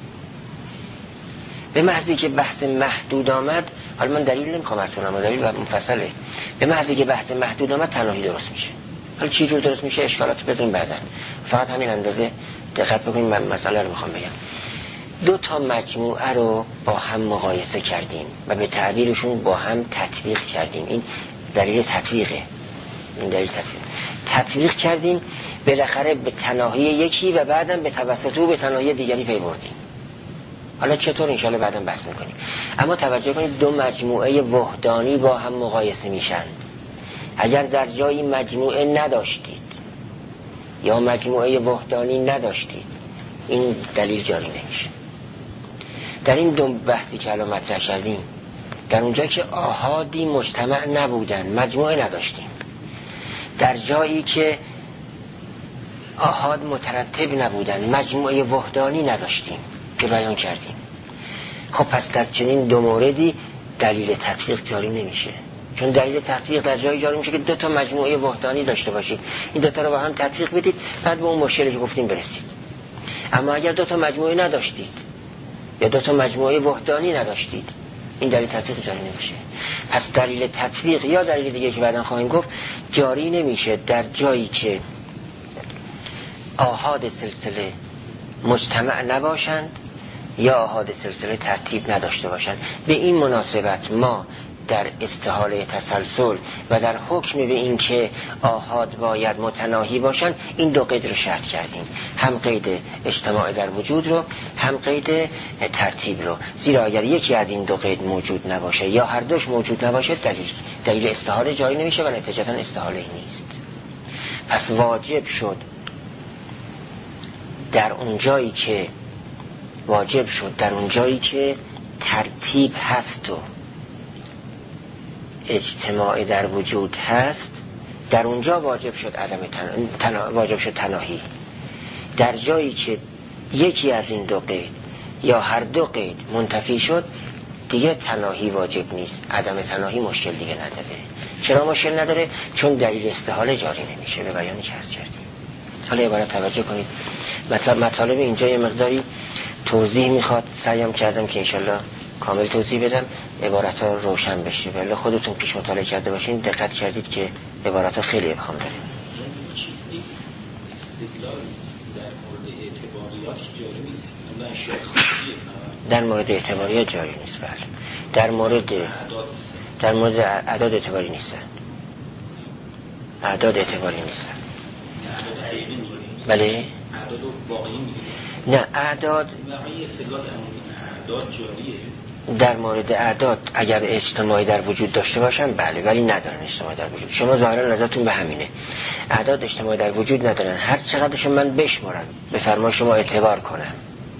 به محضی که بحث محدود آمد، حالا من دلیل نمیخوام از کنم، دلیل مفصله، به محضی که بحث محدود آمد تناهی درست میشه. حالا چی جور درست میشه اشکالات بذاریم بعداً، فقط همین اندازه دقت بکنیم. من مسئله رو میخوام بگم. دو تا مجموعه رو با هم مقایسه کردیم و به تعبیرشون با هم تطبیق کردیم. این دلیل تطبیقه، این دلیل تطبیق تطبیق کردیم، بالاخره به تناهی یکی و بعداً به توسط او به تناهی دیگری پی بردیم. حالا چطور انشالله بعداً بحث میکنیم. اما توجه کنید دو مجموعه وحدانی با هم مقایسه میشن. اگر در جایی مجموعه نداشتید یا مجموعه وحدانی نداشتید، این دلیل جاری نمیشه. در این دو بحثی که الان مطرح کردیم، در اونجا که آحادی مجتمع نبودن مجموعه نداشتیم، در جایی که آحاد مترتب نبودن مجموعه وحدانی نداشتیم که بیان کردیم. خب پس در چنین دو موردی دلیل تطبیق جاری نمیشه، چون دلیل تطبیق در جایی جاری میشه که دو تا مجموعه وحدانی داشته باشید، این دو تا رو با هم تطبیق بدید، بعد به اون مشکلی که گفتیم برسید. اما اگر دو تا مجموعه نداشتید یا دو تا مجموعه وحدانی نداشتید، این دلیل تطبیق جاری نمیشه. پس دلیل تطبیق یا دلیل دیگه که بعداً خواهیم گفت جاری نمیشه در جایی که آحاد سلسله مجتمع نباشند یا آحاد سلسله ترتیب نداشته باشند. به این مناسبت ما در استحاله تسلسل و در حکم به این که آحاد باید متناهی باشند این دو قید رو شرط کردیم، هم قید اجتماع در وجود رو، هم قید ترتیب رو. زیرا اگر یکی از این دو قید موجود نباشه یا هر دوش موجود نباشه دلیل دلیل استحاله جاری نمیشه و نتیجتا استحاله نیست. پس واجب شد در اون جایی که واجب شد در اون جایی که ترتیب هست و اجتماع در وجود هست، در اونجا واجب شد عدم تن... تنا... واجب شد تناهی. در جایی که یکی از این دو قید یا هر دو قید منتفی شد دیگه تناهی واجب نیست. عدم تناهی مشکل دیگه نداره. چرا مشکل نداره؟ چون دلیل استحاله جاری نمیشه به بیانی که عرض کردیم. حالا یه بار توجه کنید، مطالب اینجا یه مقداری توضیح میخواد، سعیم کردم که انشالله کامل توضیح بدم، عبارت ها روشن بشه. ولی خودتون پیش مطالعه کرده باشین دقت کردید که عبارت ها خیلی ابهام داره. در مورد اعتباریات جاری نیست. بله در مورد در مورد اعداد اعتباری نیستن. اعداد اعتباری نیستن. بله اعداد واقعی نه اعداد در مورد اعداد اگر اجتماعی در وجود داشته باشن بله، ولی ندارن اجتماعی در وجود. شما ظاهرا نظرتون به همینه، اعداد اجتماعی در وجود ندارن، هر چقدرشون من بشمارم به فرمان شما اعتبار کنم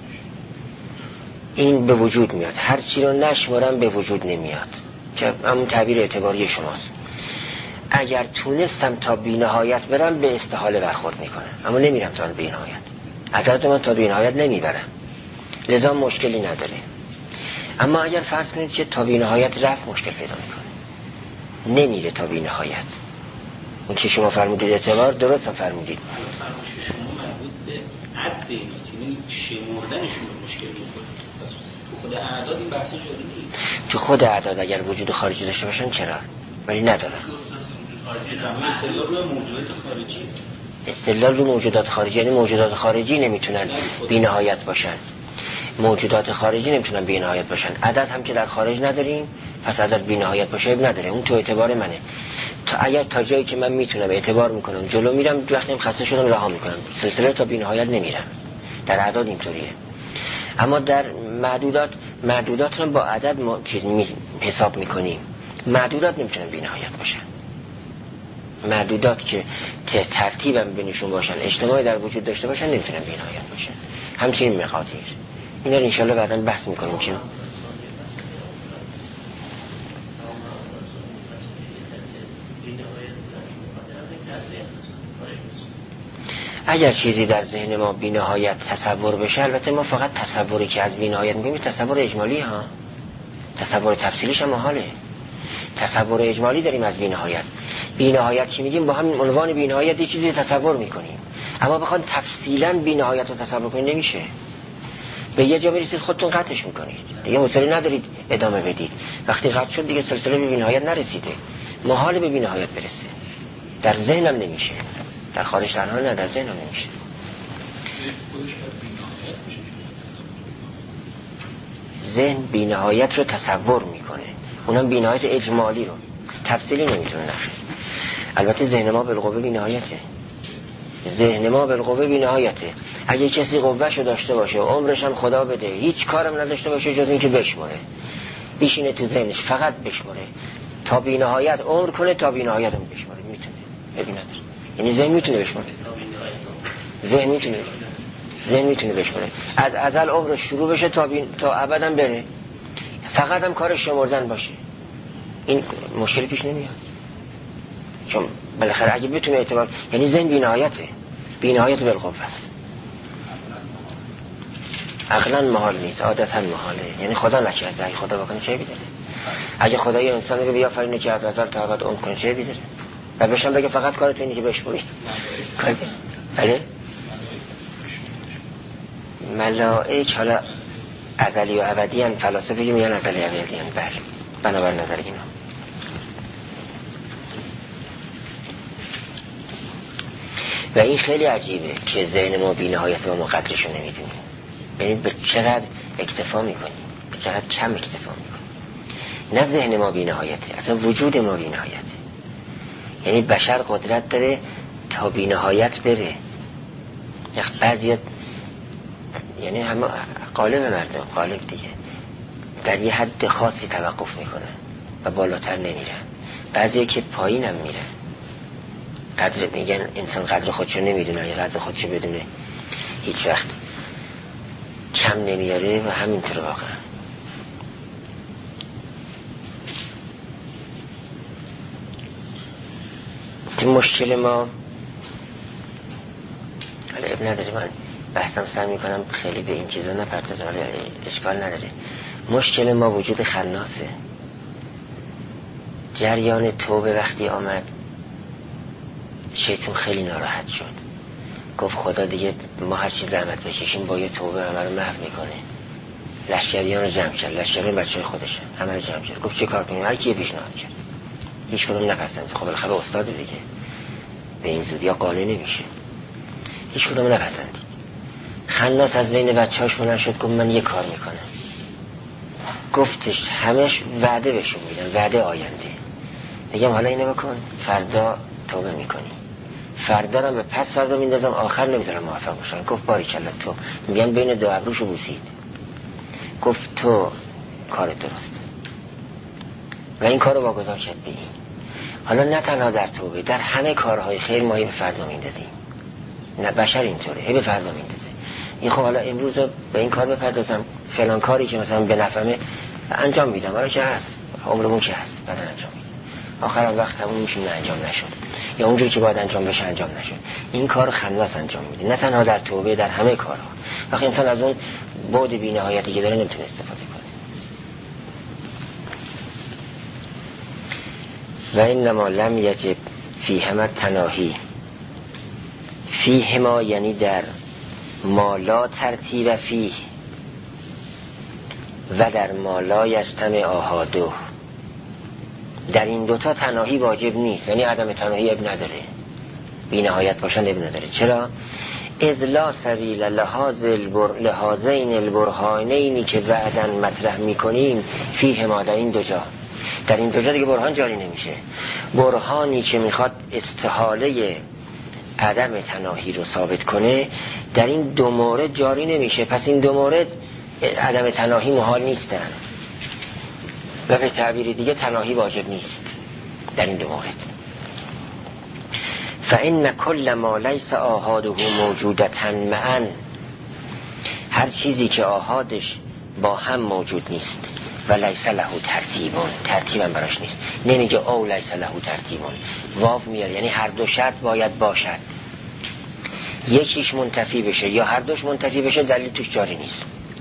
این به وجود میاد، هر چی رو نشمارم به وجود نمیاد، که همون تعبیر اعتباری شماست. اگر تونستم تا بی‌نهایت برم به استحاله برخورد میکنم، اما نمیرم تا بی‌نهایت. عدد من تا بی‌نهایت نمیبرم، لذا مشکلی نداره. اما اگر فرض کنید که تا بی‌نهایت رفت مشکل پیدا میکنه، نمیره تا بی‌نهایت. اون که شما فرمودید اعتبار درست هم فرمودید.
فرمایش شما مربوط به عد ایناست، یعنی شمردنشون مشکل میکنه. پس تو خود اعداد این بحث جاری نیست.
تو خود اعداد اگر وجود خارجی داشته باشن چرا؟ ولی ندارن.
استدلال روی موجودات خارجی.
استدلال روی موجودات خارجی یعنی موجودات خارجی نمیتونن بی‌نهایت باشن. موجودات خارجی نمیتونن بی‌نهایت باشن. عدد هم که در خارج نداریم، پس عدد بی‌نهایت باشه اب نداره. اون تو اعتبار منه. تا اگر تا جایی که من میتونم اعتبار میکنم جلو میرم، وقتی خسته شدم رها میکنم. سلسله تا بی‌نهایت نمیرم. در اعداد اینطوریه. اما در معدودات، معدودات رو با عدد ما می حساب میکنیم. معدودات نمیتونن بی‌نهایت باشن. معدودات که ترتیبم بینشون باشن، اجتماعی در وجود داشته باشن، نمیتونن بی‌نهایت باشن. همچنین مقادیر. اینا رو انشالله بعداً بحث میکنیم. چون اگر چیزی در ذهن ما بی‌نهایت تصور بشه، البته ما فقط تصوری که از بی‌نهایت میگیم تصور اجمالی ها، تصور تفصیلیش هم محاله. تصور اجمالی داریم از بی‌نهایت. بی‌نهایت چی میگیم؟ با همین عنوان بی‌نهایت یه چیزی تصور میکنیم، اما بخواد تفصیلاً بی‌نهایت رو تصور کنید نمیشه. به یه جا برسید خودتون قطعش میکنید، دیگه حوصله ندارید ادامه بدید. وقتی قطع شد دیگه سلسله به بی‌نهایت نرسیده، محال به بی‌نهایت برسه. در ذهنم نمیشه، در خارج در حال نه، در ذهنم نمیشه. ذهن بی‌نهایت رو تصور میکنه، اونم بی‌نهایت اجمالی رو، تفصیلی نمیتونه نخیر. البته ذهن ما بالقوه بی‌نهایته، ذهن ما بالقوه بی‌نهایته. اگه کسی قوهشو داشته باشه و عمرش هم خدا بده، هیچ کارم نداشته باشه جز این که بشمره، بشینه تو ذهنش فقط بشمره تا بی‌نهایت عمر کنه، تا بی‌نهایت هم بشمره، میتونه ببینید. یعنی ذهن میتونه بشمره، ذهن میتونه ذهن میتونه بشمره از ازل عمرش شروع بشه تا بین... تا ابداً بره، فقط هم کارش شمردن باشه. این مشکل پیش نمیاد، چون بالاخره اگه بتونه اعتبار، یعنی ذهن بی‌نهایته، بی‌نهایت بالقوه است. عقلاً محال نیست، عادتاً محاله. یعنی خدا نکرده، اگه خدا بکنه چه بیداره؟ اگه خدای انسان رو بیافرینه که از ازل تا ابد عمر کنه چه بیداره؟ و بهشم بگه فقط کارت اینه که بشمری. بله؟ ملائک حالا ازلی و ابدی ان، فلاسفه میگن ازلی و ابدی ان. بله، بنابر نظر اینا. و این خیلی عجیبه که ذهن ما بی‌نهایت و ما قدرشو نمیدونیم. ببینید به چقدر اکتفا میکنیم، به چقدر کم اکتفا میکنیم. نه ذهن ما بی‌نهایته، اصلا وجود ما بی‌نهایته. یعنی بشر قدرت داره تا بی‌نهایت بره. بعضیات یعنی همه قالب مردم، قالب دیگه، در یه حد خاصی توقف میکنن و بالاتر نمیرن. بعضی که پایین هم میرن. قدر میگن انسان قدر خودشو نمیدونه، یا قدر خودشو بدونه هیچ وقت کم نمیاره و همینطور واقعا. این مشکل ما حالا اب نداره، من بحثم سعی میکنم خیلی به این چیزا نپردازم، ولی اشکال نداره. مشکل ما وجود خناسه. جریان توبه وقتی آمد شیطان خیلی ناراحت شد، گفت خدا دیگه ما هر چی زحمت بکشیم با یه توبه همه رو محو میکنه. لشکریان رو جمع کرد، لشکریان بچه های خودشن، همه رو جمع کرد، گفت چه کار کنیم؟ هر کی پیشنهاد کرد، هیچ کدوم نپسند. خب بالاخره استاد دیگه به این زودی ها قانع نمیشه، هیچ کدوم نپسندید. خناس از بین بچه‌هاش بلند شد، گفت من یه کار میکنم. گفتش همش وعده بهشون میدن، وعده آینده. میگم حالا اینو بکن، فردا توبه میکنی، فردا رو به پس فردا میندازم، آخر نمیذارم موفق بشن. گفت باریکلا تو. میگن بین دو ابروشو بوسید، گفت تو کار درسته و این کارو واگذار کرد به این. حالا نه تنها در توبه، در همه کارهای خیر ما به فردا میندازیم. نه بشر اینطوره، هی به فردا میندازه. این خب حالا امروز به این کار بپردازم، فلان کاری که مثلا به نفعمه انجام میدم، حالا که هست عمرمون که هست بعد انجام میدم، آخرام وقت تموم میشه نه انجام نشد، یا اونجوری که باید انجام بشه انجام نشد. این کار خناس انجام میده، نه تنها در توبه، در همه کارها. وقتی انسان از اون بعد بی‌نهایتی که داره نمیتونه استفاده کنه. و اینما لم یجب فیهما تناهی، فیهما یعنی در مالا ترتیب فیه و در مالا یجتمع آحادو. در این دوتا تناهی واجب نیست، یعنی عدم تناهی اب نداره، بی نهایت باشن اب نداره. چرا؟ اذ لا سبیل لحاظ البر... لحاظین البرهانینی که بعداً مطرح میکنیم فیهما، در این دو جا، در این دو جا دیگه برهان جاری نمیشه. برهانی که میخواد استحاله عدم تناهی رو ثابت کنه در این دو مورد جاری نمیشه، پس این دو مورد عدم تناهی محال نیستن و به تعبیر دیگه تناهی واجب نیست در این دو مورد. فإن كل ما ليس آحاده موجودة معا، هر چیزی که آحادش با هم موجود نیست و لیس له ترتیبون، ترتیب هم براش نیست. نمیگه او لیس له ترتیبون، واو میاره، یعنی هر دو شرط باید باشد، یکیش منتفی بشه یا هر دوش منتفی بشه، دلیل توش جاری نیست.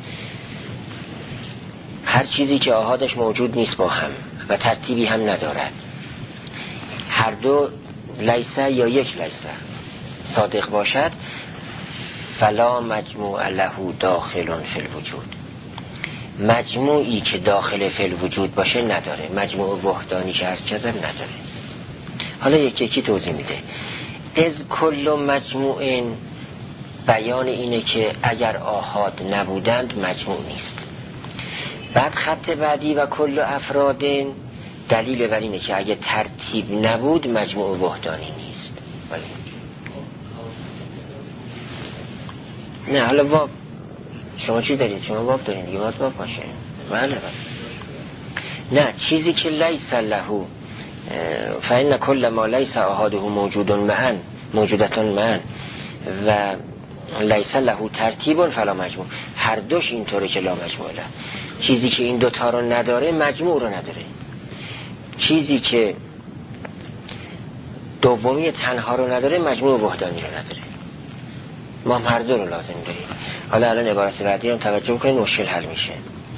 هر چیزی که آحادش موجود نیست با هم و ترتیبی هم ندارد، هر دو لیسه یا یک لیسه صادق باشد، فلا مجموع له داخل فی الوجود، مجموعی که داخل فی الوجود باشه نداره، مجموع وحدانی که عرض کردم نداره. حالا یکی یکی توضیح میده. از کل مجموع، بیان اینه که اگر آحاد نبودند مجموع نیست. بعد خط بعدی و کل افراد، دلیل بر اینه که اگه ترتیب نبود مجموع وحدانی نیست. ولی نه، حالا واب شما چی دارید؟ شما واب دارید دیگه، باید واب باشه. بله بله. نه، چیزی که لیس له، فإن کل ما لیس آحاده موجود معا موجودتون معا و لیس له ترتیب فلا مجموع، هر دوش اینطوره که لا مجموع له. چیزی که این دوتا رو نداره مجموع رو نداره، چیزی که دومی تنها رو نداره مجموع وحدانی رو نداره. ما هر دو رو لازم داریم. حالا الان عبارت بعدی هم توجه بکنید، مشکل حل میشه.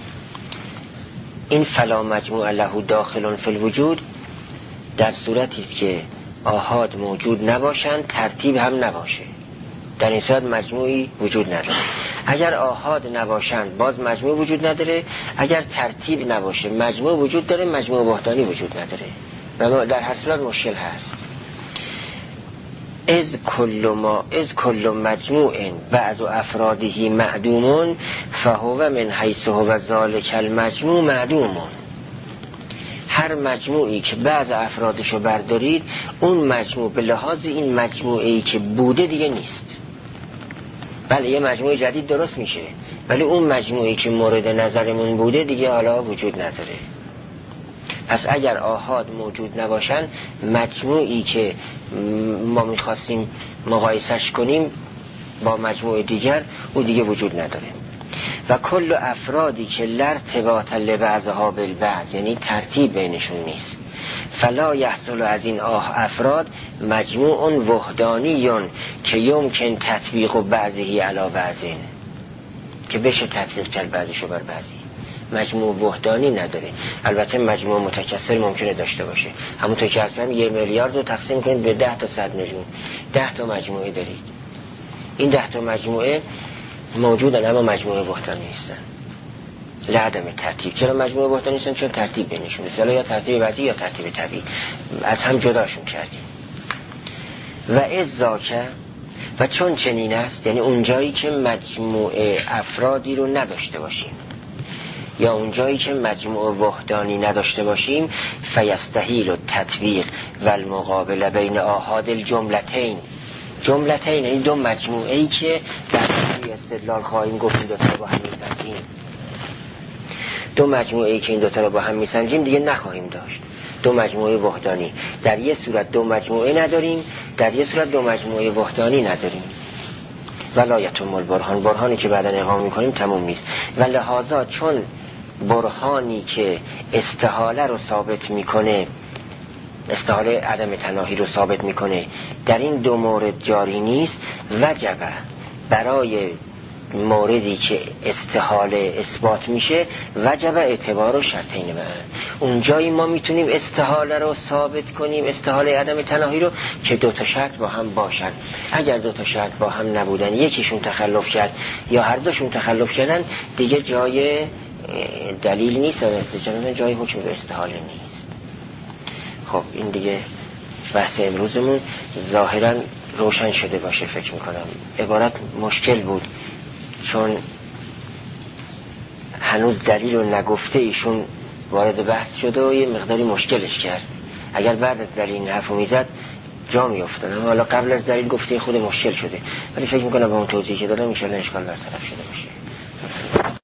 این فلا مجموع له داخل فی الوجود در صورتی است که آحاد موجود نباشند، ترتیب هم نباشه، در این صورت مجموعی وجود نداره. اگر آحاد نباشند باز مجموع وجود نداره، اگر ترتیب نباشه مجموع وجود داره، مجموع وحدانی وجود نداره و در هر صورت مشکل هست. از کل ما از کل مجموع بعض افراده معدومون فهو من حیث هو ذالک المجموع معدومون. هر مجموعی که بعض افرادشو بردارید، اون مجموع به لحاظ این مجموعی که بوده دیگه نیست. بله یه مجموعه جدید درست میشه، ولی اون مجموعی که مورد نظرمون بوده دیگه حالا وجود نداره. پس اگر آحاد موجود نباشن، مجموعی که ما میخواستیم مقایسش کنیم با مجموعه دیگر او دیگه وجود نداره. و کل افرادی که لارتباط لبعضها بالبعض، یعنی ترتیب بینشون نیست، فلا یحصل از این افراد مجموع وحدانیون که یمکن تطبیق و بعضی علی بعضین، که بشه تطبیق کرد بعضیشو بر بعضی. مجموع وحدانی نداره. البته مجموع متکثر ممکنه داشته باشه. همونطور که اصلا یه میلیارد رو تقسیم کنید به ده تا صد میلیون، ده تا مجموعه دارید. این ده تا مجموعه موجودن اما مجموعه وحدانی نیستن لعدم ترتیب. چرا مجموعه وحدانی نیستن؟ چون ترتیب بینشون نیست، یا ترتیب وضعی یا ترتیب طبیعی، از هم جداشون کردیم. و ازاکه و چون چنین است، یعنی اونجایی که مجموعه افرادی رو نداشته باشیم یا اونجایی که مجموعه وحدانی نداشته باشیم، فیستحیل التطبیق و المقابله بین آحاد الجملتین. جملتین این دو مجموعه ای که در استدلال خواهیم گفت این دو تا با هم میسنجیم، دو مجموعه ای که این دو تا رو با هم میسنجیم دیگه نخواهیم داشت. دو مجموعه وحدانی در یه صورت دو مجموعه نداریم، در یه صورت دو مجموعه وحدانی نداریم. ولایتم البرهان، برهانی که بعداً اقامه میکنیم تموم نیست. و لحاظا چون برهانی که استحاله رو ثابت میکنه، استحاله عدم تناهی رو ثابت میکنه، در این دو مورد جاری نیست، وجبه برای موردی که استحاله اثبات میشه وجبه اعتبار و شرطین معا. اونجایی ما میتونیم استحاله رو ثابت کنیم، استحاله عدم تناهی رو، که دو تا شرط با هم باشن. اگر دو تا شرط با هم نبودن، یکیشون تخلف کرد یا هر دوشون تخلف کردن، دیگه جای دلیل نیست، استدلال جای حکم به استحاله نیست. خب این دیگه بحث امروزمون ظاهرا روشن شده باشه فکر میکنم. عبارت مشکل بود چون هنوز دلیل رو نگفته ایشون وارد بحث شده و یه مقداری مشکلش کرد. اگر بعد از دلیل این حرفو میزد جا میافتاد، اما حالا قبل از دلیل گفته خود مشکل شده، ولی فکر میکنم با اون توضیحی که دادم ان شاء الله اشکال برطرف شده باشه.